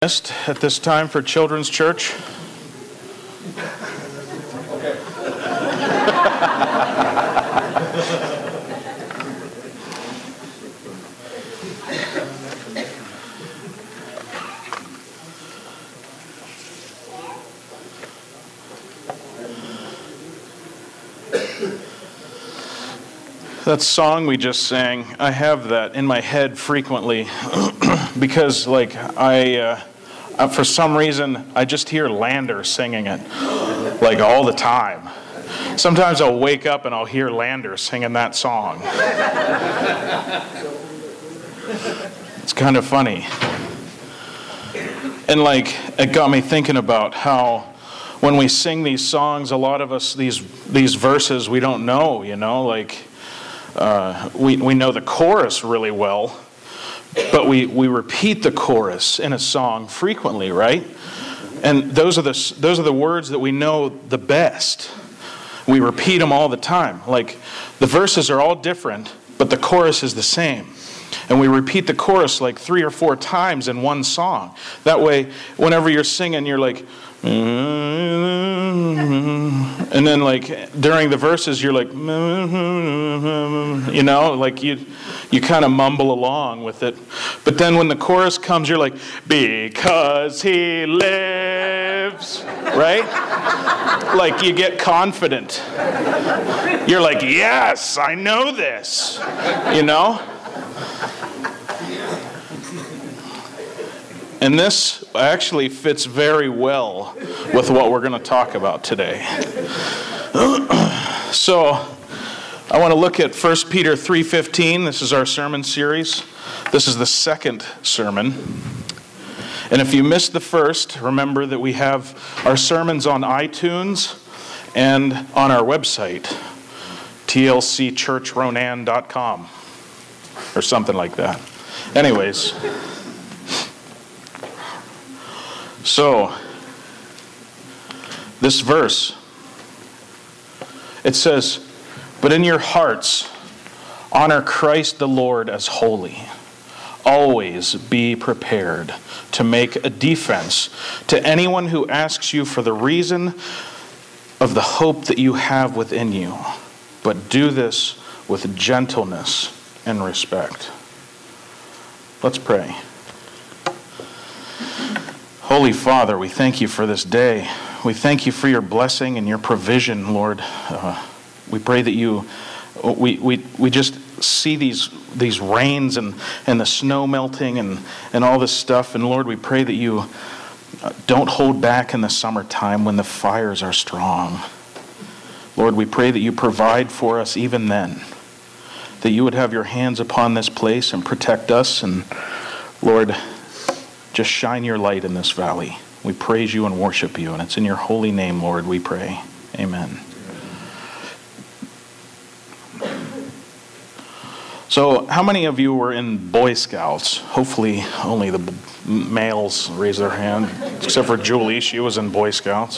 At this time for Children's Church. That song we just sang, I have that in my head frequently because for some reason, I just hear Lander singing it, all the time. Sometimes I'll wake up and I'll hear Lander singing that song. It's kind of funny. And it got me thinking about how when we sing these songs, a lot of us, these verses we don't know, we know the chorus really well. But we repeat the chorus in a song frequently, right? And those are the words that we know the best. We repeat them all the time. The verses are all different, but the chorus is the same. And we repeat the chorus 3 or 4 times in one song. That way, whenever you're singing, you're and then during the verses you're you kind of mumble along with it. But then when the chorus comes, you're because he lives, right? You get confident. You're yes, I know this, And this actually fits very well with what we're going to talk about today. So, I want to look at 1 Peter 3:15. This is our sermon series. This is the second sermon. And if you missed the first, remember that we have our sermons on iTunes and on our website, tlcchurchronan.com, or something like that. Anyways. So, this verse, it says, "But in your hearts, honor Christ the Lord as holy. Always be prepared to make a defense to anyone who asks you for the reason of the hope that you have within you. But do this with gentleness and respect." Let's pray. Holy Father, we thank you for this day. We thank you for your blessing and your provision, Lord. We pray that we just see these rains and the snow melting and all this stuff. And Lord, we pray that you don't hold back in the summertime when the fires are strong. Lord, we pray that you provide for us even then. That you would have your hands upon this place and protect us. And Lord, just shine your light in this valley. We praise you and worship you. And it's in your holy name, Lord, we pray. Amen. So, how many of you were in Boy Scouts? Hopefully, only the males raise their hand, except for Julie. She was in Boy Scouts.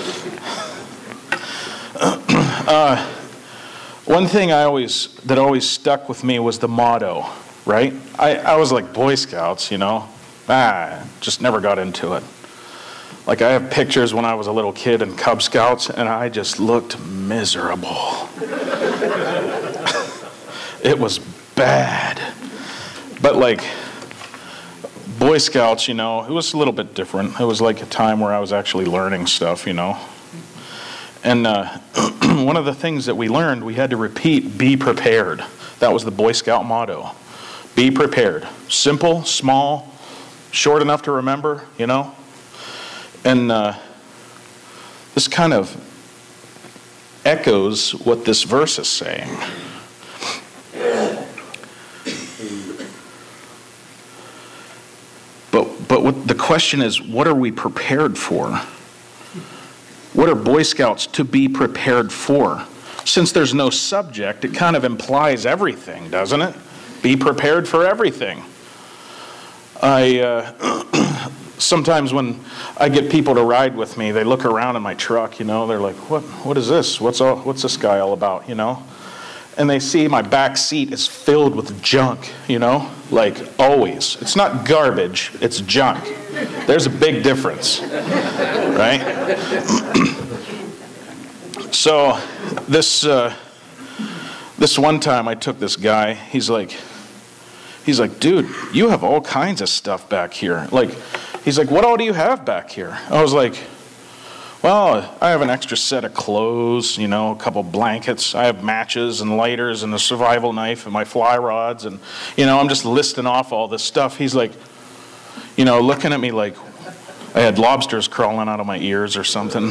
One thing that always stuck with me was the motto, right? I was like, Boy Scouts, just never got into it. I have pictures when I was a little kid in Cub Scouts, and I just looked miserable. It was bad. But Boy Scouts, it was a little bit different. It was a time where I was actually learning stuff, And one of the things that we learned, we had to repeat, be prepared. That was the Boy Scout motto. Be prepared. Simple, small, short enough to remember, And this kind of echoes what this verse is saying. But what the question is, what are we prepared for? What are Boy Scouts to be prepared for? Since there's no subject, it kind of implies everything, doesn't it? Be prepared for everything. Sometimes when I get people to ride with me, they look around in my truck, they're like, what is this? What's this guy all about, and they see my back seat is filled with junk, like always. It's not garbage, it's junk. There's a big difference, right? So this one time I took this guy, he's like, dude, you have all kinds of stuff back here. He's like, what all do you have back here? I was like, well, I have an extra set of clothes, a couple blankets. I have matches and lighters and a survival knife and my fly rods. And, I'm just listing off all this stuff. He's like, looking at me like I had lobsters crawling out of my ears or something.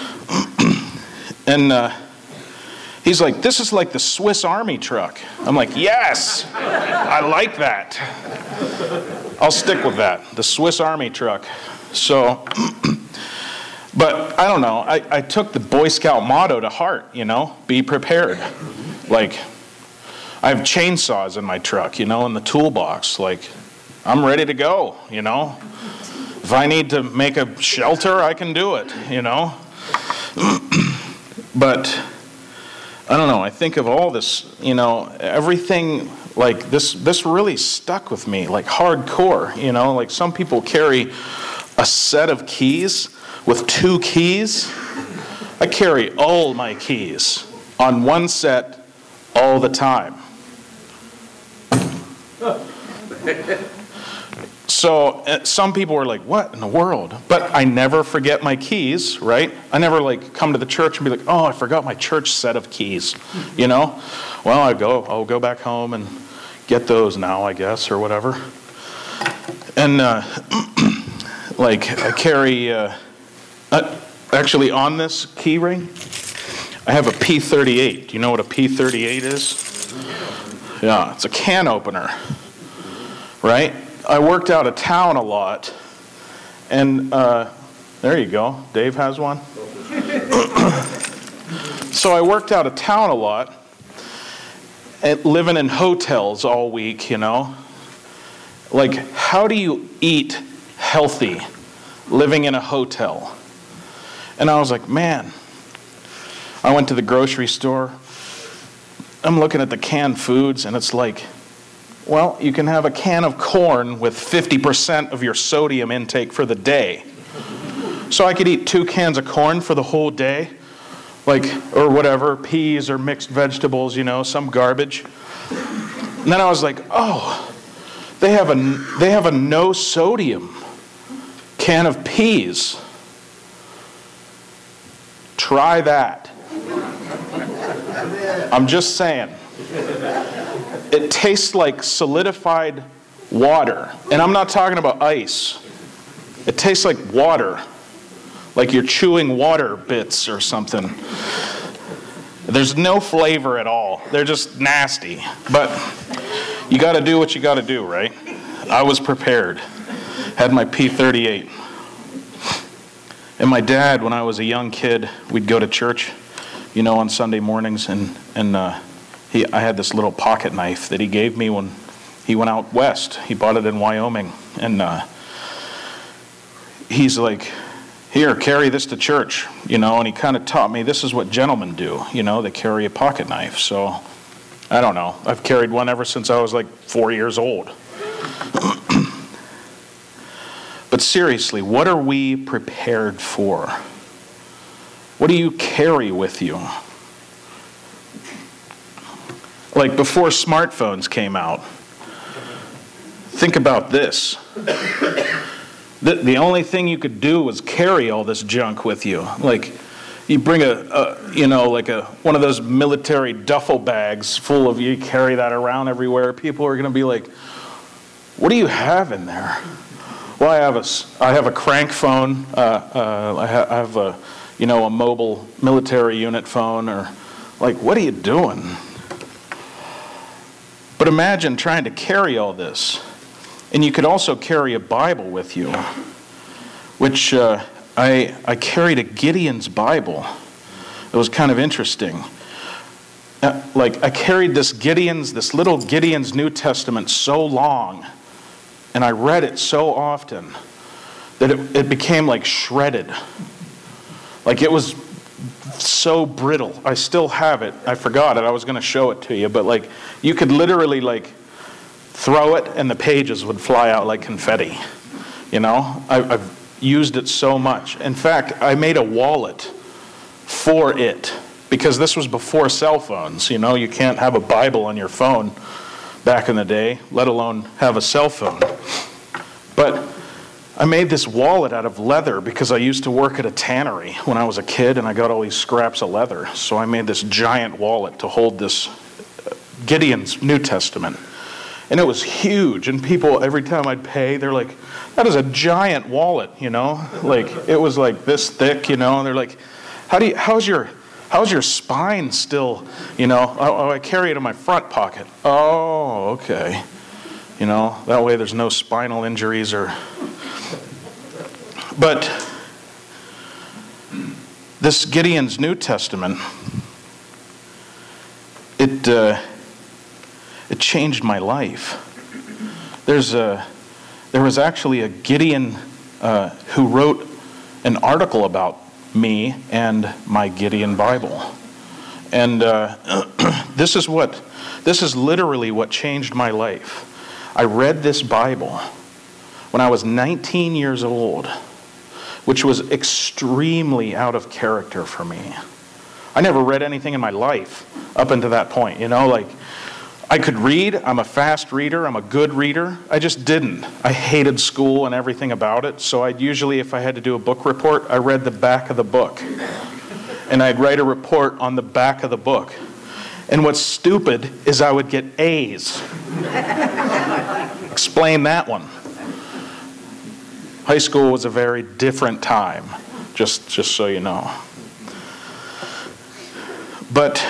And he's like, this is like the Swiss Army truck. I'm like, yes, I like that. I'll stick with that, the Swiss Army truck. So, but I don't know, I took the Boy Scout motto to heart, be prepared. Like, I have chainsaws in my truck, in the toolbox. Like, I'm ready to go, If I need to make a shelter, I can do it, But I don't know, I think of all this, everything like this really stuck with me, like hardcore, like some people carry a set of keys with 2 keys. I carry all my keys on one set all the time. So some people were like, what in the world? But I never forget my keys, right? I never come to the church and be like, oh, I forgot my church set of keys, Well, I'll go back home and get those now, I guess, or whatever. And I carry, actually on this key ring, I have a P38. Do you know what a P38 is? Yeah, it's a can opener, right? I worked out of town a lot, and there you go. Dave has one. So I worked out of town a lot, and living in hotels all week, Like, how do you eat healthy living in a hotel? And I was like, man, I went to the grocery store. I'm looking at the canned foods, and it's like, well, you can have a can of corn with 50% of your sodium intake for the day. So I could eat 2 cans of corn for the whole day, or whatever, peas or mixed vegetables, some garbage. And then I was like, oh, they have a no sodium can of peas. Try that. I'm just saying. It tastes like solidified water. And I'm not talking about ice. It tastes like water. Like you're chewing water bits or something. There's no flavor at all. They're just nasty. But you got to do what you got to do, right? I was prepared. Had my P38. And my dad, when I was a young kid, we'd go to church, on Sunday mornings, and I had this little pocket knife that he gave me when he went out west. He bought it in Wyoming. And he's like, here, carry this to church, and he kind of taught me this is what gentlemen do, they carry a pocket knife. So, I don't know. I've carried one ever since I was 4 years old. But seriously, what are we prepared for? What do you carry with you? Before smartphones came out, think about this. The only thing you could do was carry all this junk with you. You bring one of those military duffel bags full of, you carry that around everywhere. People are going to be like, what do you have in there? Well, I have a crank phone. I have a mobile military unit phone. Or what are you doing? But imagine trying to carry all this. And you could also carry a Bible with you, which I carried a Gideon's Bible. It was kind of interesting. I carried this little Gideon's New Testament so long, and I read it so often that it became shredded. It was so brittle. I still have it. I forgot it. I was going to show it to you, but like you could literally like throw it and the pages would fly out like confetti. You know, I've used it so much. In fact, I made a wallet for it because this was before cell phones. You know, you can't have a Bible on your phone back in the day, let alone have a cell phone. But I made this wallet out of leather because I used to work at a tannery when I was a kid and I got all these scraps of leather. So I made this giant wallet to hold this Gideon's New Testament. And it was huge, and people, every time I'd pay, they're like, that is a giant wallet, you know? Like, it was like this thick, you know, and they're like, how's your spine still, you know? Oh, I carry it in my front pocket. Oh, okay. You know, that way there's no spinal injuries or... But this Gideon's New Testament, it changed my life. There was actually a Gideon who wrote an article about me and my Gideon Bible. And this is literally what changed my life. I read this Bible when I was 19 years old, which was extremely out of character for me. I never read anything in my life up until that point, you know, like I could read, I'm a fast reader, I'm a good reader. I just didn't. I hated school and everything about it, so I'd usually, if I had to do a book report, I read the back of the book. And I'd write a report on the back of the book. And what's stupid is I would get A's. Explain that one. High school was a very different time, just so you know. But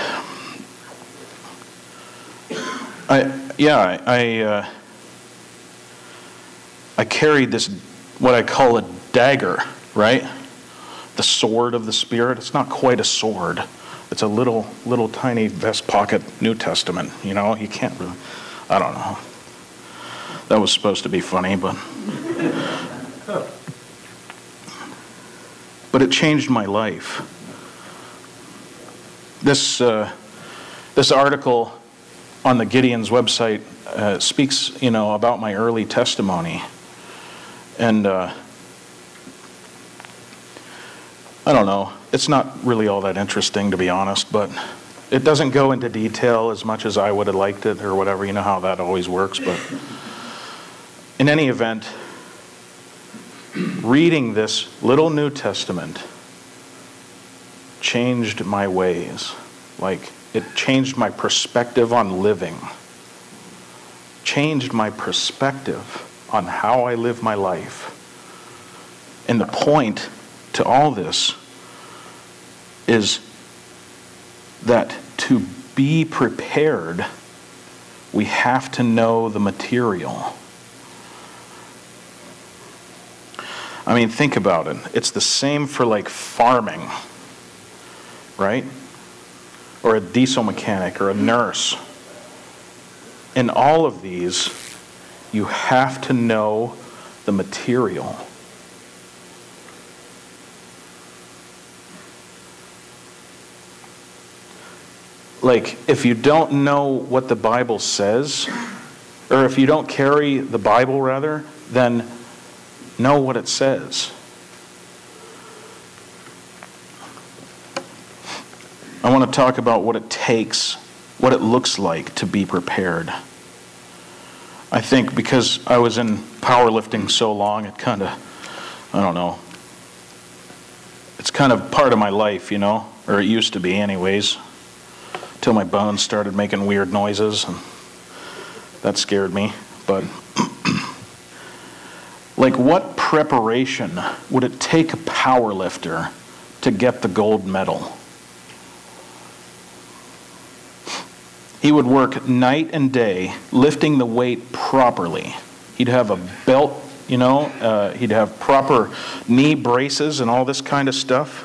I carried this, what I call a dagger, right? The sword of the Spirit. It's not quite a sword. It's a little tiny vest pocket New Testament. You know, you can't really, I don't know. That was supposed to be funny, but it changed my life. This article on the Gideon's website speaks, you know, about my early testimony, and I don't know. It's not really all that interesting, to be honest, but it doesn't go into detail as much as I would have liked it or whatever. You know how that always works. But in any event, reading this little New Testament changed my ways. Like, it changed my perspective on living. Changed my perspective on how I live my life. And the point to all this is that to be prepared, we have to know the material. I mean, think about it. It's the same for like farming, right? Or a diesel mechanic or a nurse. In all of these, you have to know the material. Like, if you don't know what the Bible says, or if you don't carry the Bible, rather, then know what it says. I want to talk about what it takes, what it looks like to be prepared. I think because I was in powerlifting so long, it kind of, I don't know, it's kind of part of my life, you know, or it used to be anyways, till my bones started making weird noises, and that scared me. But like, what preparation would it take a power lifter to get the gold medal? He would work night and day lifting the weight properly. He'd have a belt, you know, he'd have proper knee braces and all this kind of stuff.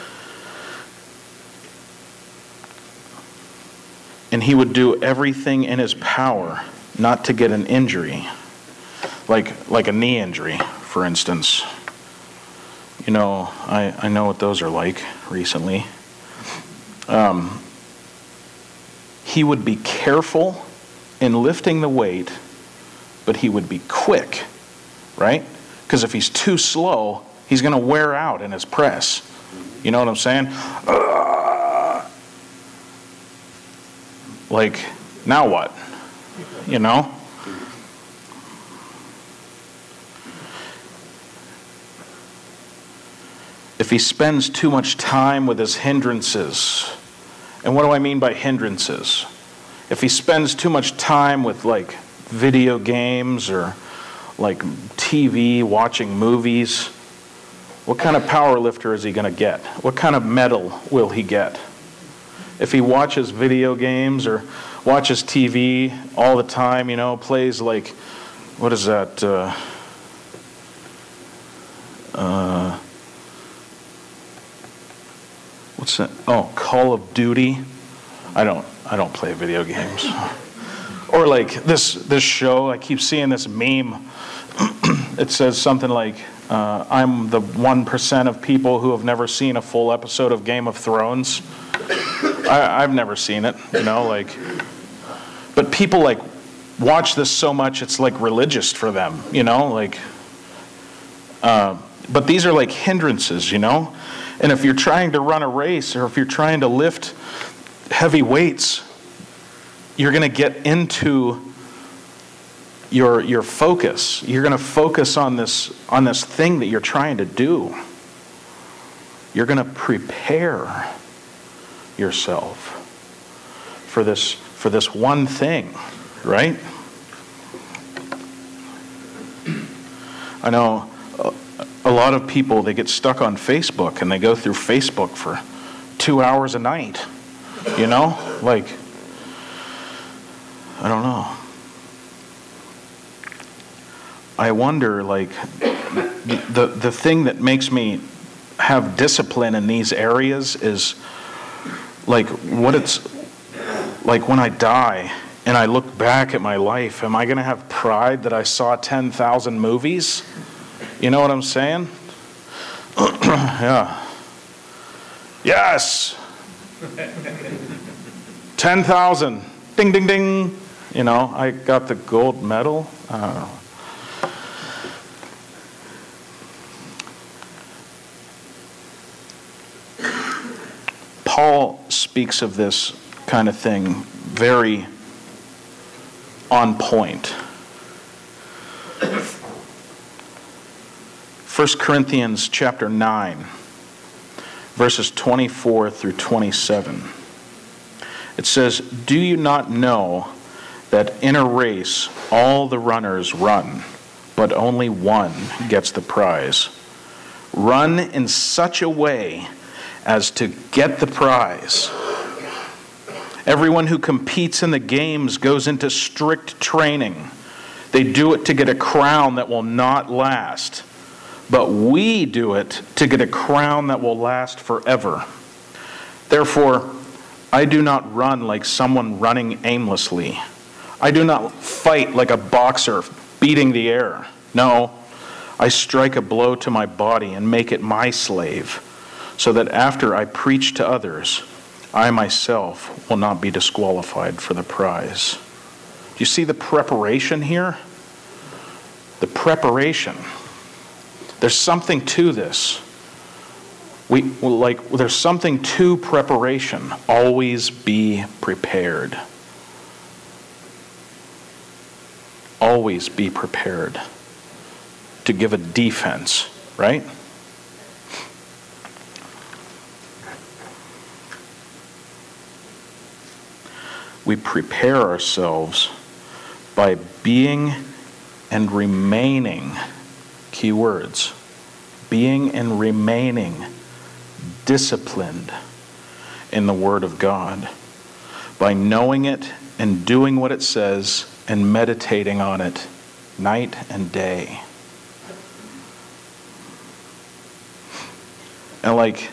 And he would do everything in his power not to get an injury, like a knee injury, for instance. You know, I know what those are like recently. He would be careful in lifting the weight, but he would be quick, right? Because if he's too slow, he's going to wear out in his press. You know what I'm saying? Like, now what? You know? If he spends too much time with his hindrances, and what do I mean by hindrances? If he spends too much time with like video games or like TV, watching movies, what kind of power lifter is he going to get? What kind of medal will he get? If he watches video games or watches TV all the time, you know, plays like, what is that? What's that? Oh, Call of Duty. I don't play video games. Or like this show, I keep seeing this meme. It says something like, I'm the 1% of people who have never seen a full episode of Game of Thrones. I've never seen it, you know, like, but people like watch this so much it's like religious for them, you know, like, but these are like hindrances, you know, and if you're trying to run a race or if you're trying to lift heavy weights, you're going to get into your focus. You're going to focus on this thing that you're trying to do. You're going to prepare yourself for this one thing, right? I know a lot of people, they get stuck on Facebook and they go through Facebook for 2 hours a night, you know? Like, I don't know. I wonder, like, the thing that makes me have discipline in these areas is like what it's like when I die and I look back at my life. Am I going to have pride that I saw 10,000 movies? You know what I'm saying? Yeah. Yes. 10,000. Ding, ding, ding. You know, I got the gold medal. I don't know. Paul speaks of this kind of thing very on point. 1 Corinthians chapter 9, verses 24 through 27. It says, "Do you not know that in a race all the runners run, but only one gets the prize? Run in such a way as to get the prize. Everyone who competes in the games goes into strict training. They do it to get a crown that will not last, but we do it to get a crown that will last forever. Therefore, I do not run like someone running aimlessly. I do not fight like a boxer beating the air. No, I strike a blow to my body and make it my slave, so that after I preach to others, I myself will not be disqualified for the prize." Do you see the preparation here? The preparation. There's something to this. There's something to preparation. Always be prepared. Always be prepared to give a defense, right? We prepare ourselves by being and remaining, key words, being and remaining disciplined in the Word of God, by knowing it and doing what it says and meditating on it night and day. And like,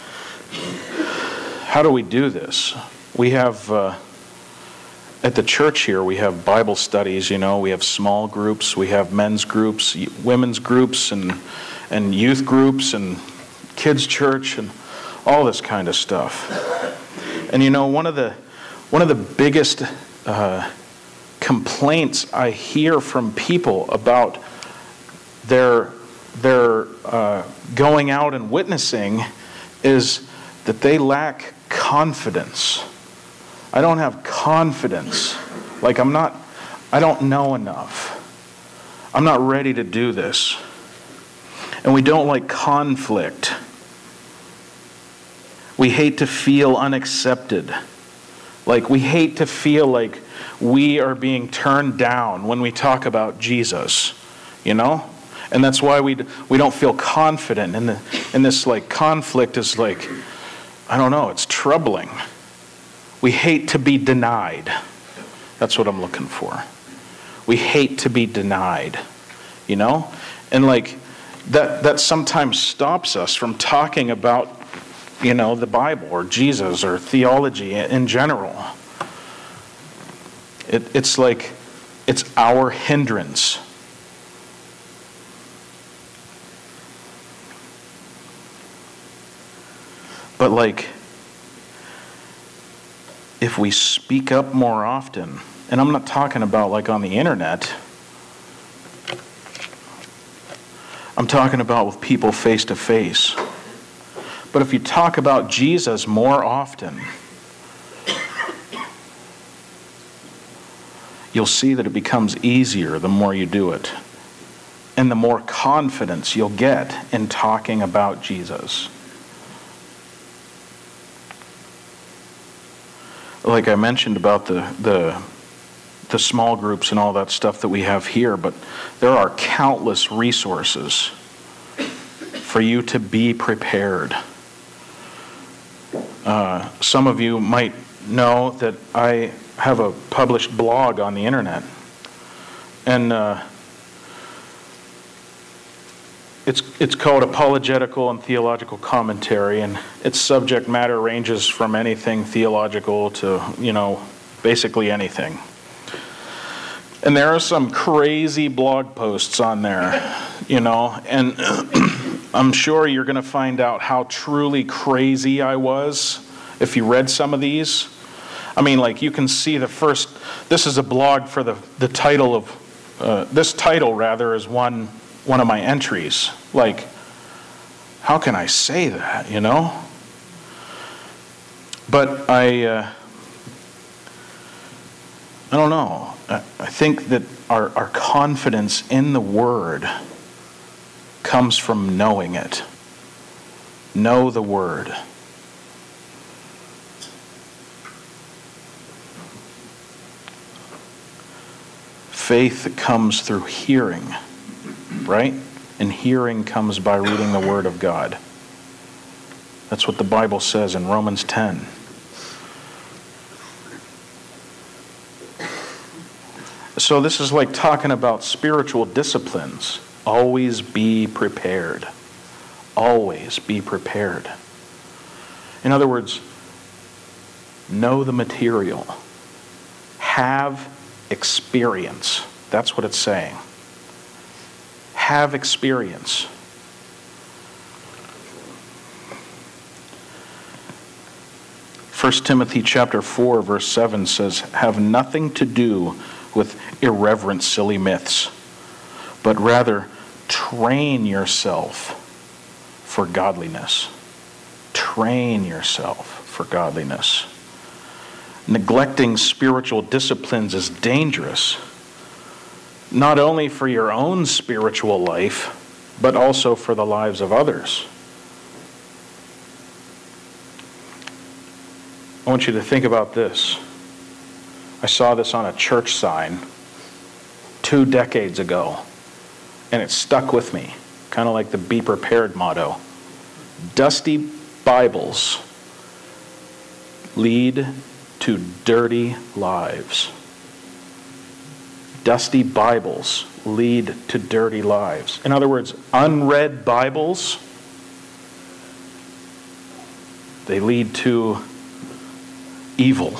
how do we do this? We have, at the church here, we have Bible studies, you know, we have small groups, we have men's groups, women's groups, and youth groups, and kids' church, and all this kind of stuff. And one of the biggest complaints I hear from people about their going out and witnessing is that they lack confidence. I don't have confidence. Like I don't know enough. I'm not ready to do this. And we don't like conflict. We hate to feel unaccepted. Like we hate to feel like we are being turned down when we talk about Jesus, And that's why we don't feel confident. And this like conflict is like, I don't know, it's troubling. We hate to be denied. That's what I'm looking for. We hate to be denied, And like that sometimes stops us from talking about, the Bible or Jesus or theology in general. It's like it's our hindrance. But like, if we speak up more often, and I'm not talking about like on the internet, I'm talking about with people face to face. But if you talk about Jesus more often, you'll see that it becomes easier the more you do it. And the more confidence you'll get in talking about Jesus. Like I mentioned about the small groups and all that stuff that we have here, but there are countless resources for you to be prepared. Some of you might know that I have a published blog on the internet, and it's called Apologetical and Theological Commentary, and its subject matter ranges from anything theological to, basically anything. And there are some crazy blog posts on there, and I'm sure you're going to find out how truly crazy I was if you read some of these. I mean, like you can see this is a blog for the title of, this title rather is one of my entries. Like, how can I say that, But I don't know. I think that our confidence in the Word comes from knowing it. Know the Word. Faith comes through hearing, right? And hearing comes by reading the Word of God. That's what the Bible says in Romans 10. So this is like talking about spiritual disciplines. Always be prepared. Always be prepared. In other words, know the material. Have experience. That's what it's saying. Have experience. First Timothy chapter 4, verse 7 says, have nothing to do with irreverent, silly myths, but rather train yourself for godliness. Train yourself for godliness. Neglecting spiritual disciplines is dangerous, not only for your own spiritual life, but also for the lives of others. I want you to think about this. I saw this on a church sign 2 decades ago, and it stuck with me, kind of like the Be Prepared motto. Dusty Bibles lead to dirty lives. Dusty Bibles lead to dirty lives. In other words, unread Bibles, they lead to evil.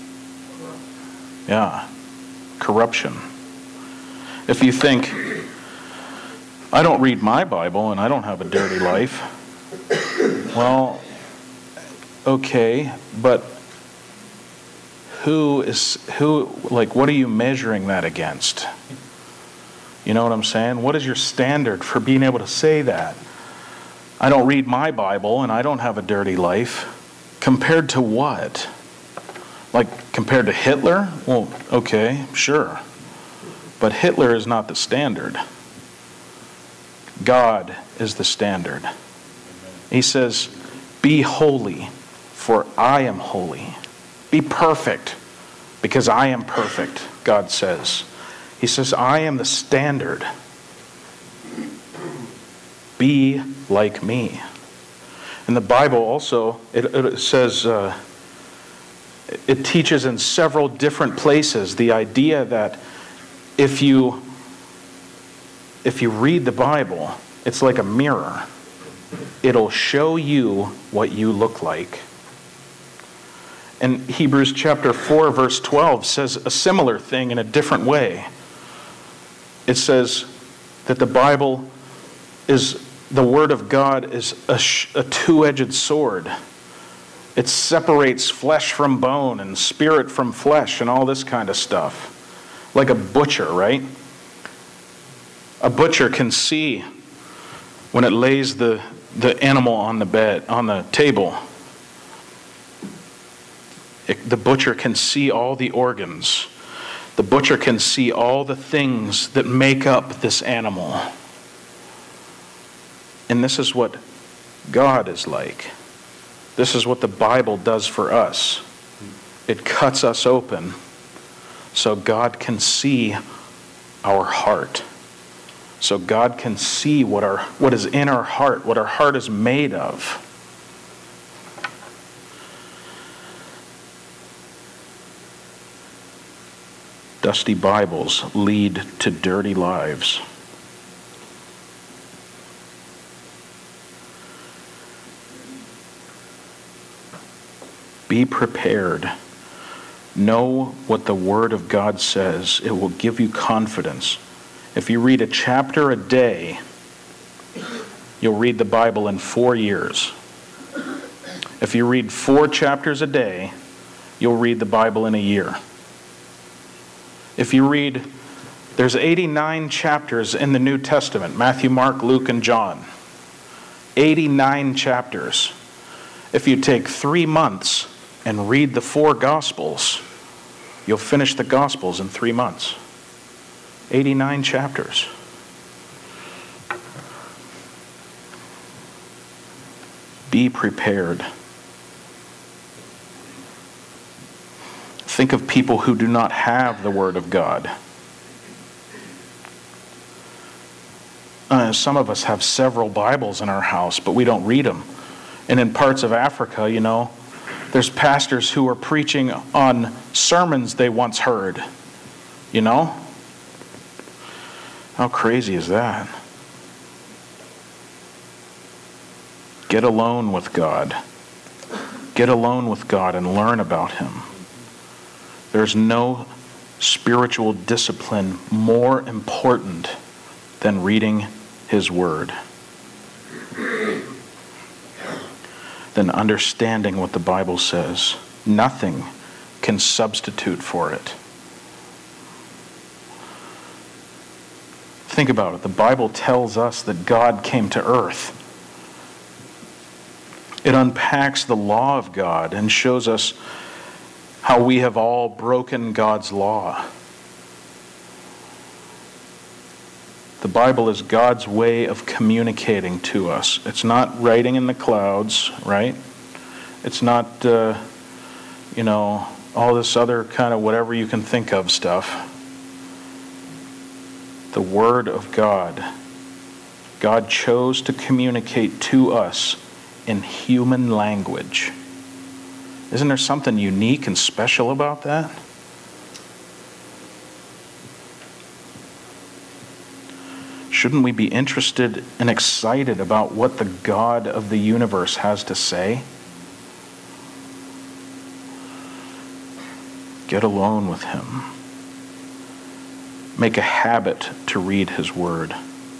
Yeah, corruption. If you think, I don't read my Bible and I don't have a dirty life, well, okay, but what are you measuring that against? You know what I'm saying? What is your standard for being able to say that? I don't read my Bible and I don't have a dirty life. Compared to what? Like compared to Hitler? Well, okay, sure. But Hitler is not the standard. God is the standard. He says, be holy, for I am holy. Be perfect, because I am perfect, God says. He says, I am the standard. Be like me. In the Bible also, it says, it teaches in several different places the idea that if you read the Bible, it's like a mirror. It'll show you what you look like. And Hebrews chapter 4, verse 12 says a similar thing in a different way. It says that the Bible is, the Word of God is a two-edged sword. It separates flesh from bone and spirit from flesh and all this kind of stuff. Like a butcher, right? A butcher can see when it lays the animal on the table. The butcher can see all the organs. The butcher can see all the things that make up this animal. And this is what God is like. This is what the Bible does for us. It cuts us open so God can see our heart. So God can see what is in our heart, what our heart is made of. Dusty Bibles lead to dirty lives. Be prepared. Know what the Word of God says. It will give you confidence. If you read a chapter a day, you'll read the Bible in 4 years. If you read 4 chapters a day, you'll read the Bible in a year. If you read, there's 89 chapters in the New Testament, Matthew, Mark, Luke, and John. 89 chapters. If you take 3 months and read the 4 Gospels, you'll finish the Gospels in 3 months. 89 chapters. Be prepared. Think of people who do not have the Word of God. Some of us have several Bibles in our house, but we don't read them. And in parts of Africa, there's pastors who are preaching on sermons they once heard. How crazy is that? Get alone with God. Get alone with God and learn about Him. There's no spiritual discipline more important than reading His Word, than understanding what the Bible says. Nothing can substitute for it. Think about it. The Bible tells us that God came to earth. It unpacks the law of God and shows us how we have all broken God's law. The Bible is God's way of communicating to us. It's not writing in the clouds, right? It's not, all this other kind of whatever you can think of stuff. The Word of God. God chose to communicate to us in human language. Isn't there something unique and special about that? Shouldn't we be interested and excited about what the God of the universe has to say? Get alone with Him. Make a habit to read His Word.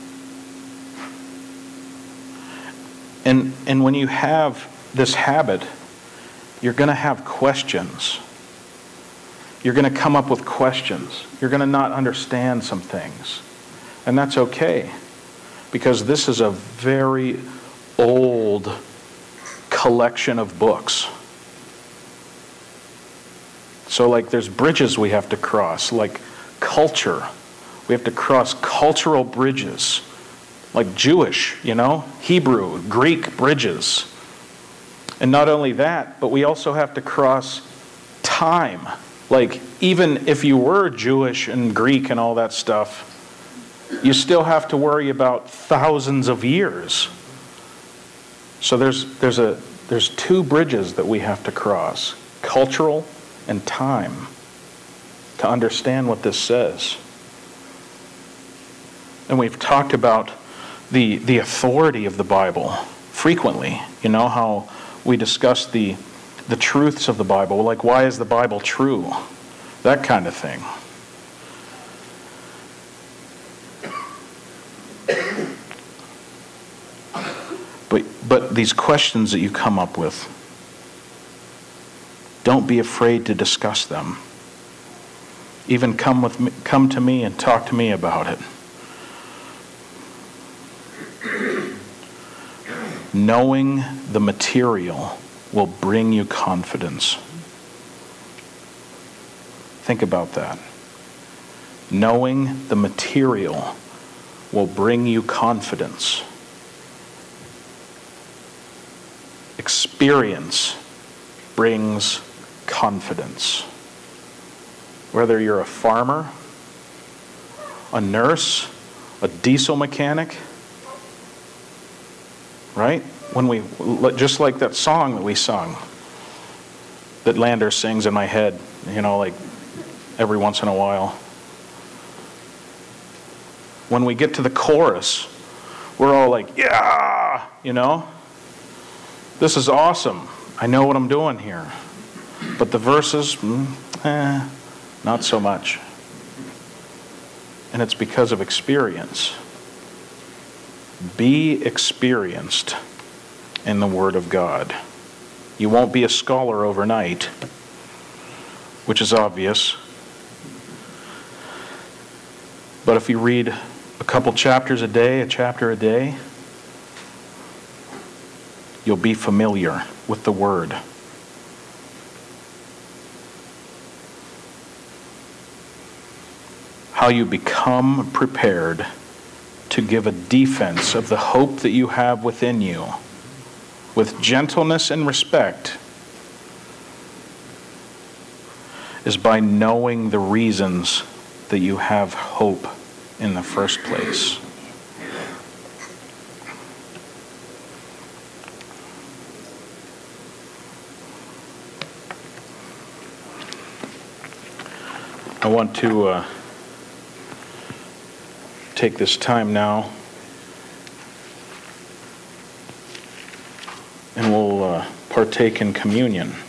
And when you have this habit, you're going to have questions. You're going to come up with questions. You're going to not understand some things. And that's okay, because this is a very old collection of books. So like there's bridges we have to cross, like culture. We have to cross cultural bridges, like Jewish, Hebrew, Greek bridges. And not only that, but we also have to cross time. Like even if you were Jewish and Greek and all that stuff, you still have to worry about thousands of years. So there's two bridges that we have to cross, cultural and time, to understand what this says. And we've talked about the authority of the Bible frequently. How we discuss the truths of the Bible, like why is the Bible true? That kind of thing. But these questions that you come up with, don't be afraid to discuss them. Even come to me and talk to me about it. Knowing the material will bring you confidence. Think about that. Knowing the material will bring you confidence. Experience brings confidence. Whether you're a farmer, a nurse, a diesel mechanic, right? Just like that song that we sung, that Lander sings in my head, like every once in a while. When we get to the chorus, we're all like, yeah, this is awesome. I know what I'm doing here. But the verses, not so much. And it's because of experience. Be experienced in the Word of God. You won't be a scholar overnight, which is obvious. But if you read a couple chapters a day, a chapter a day, you'll be familiar with the Word. How you become prepared to give a defense of the hope that you have within you with gentleness and respect is by knowing the reasons that you have hope in the first place. I want to take this time now, and we'll partake in communion.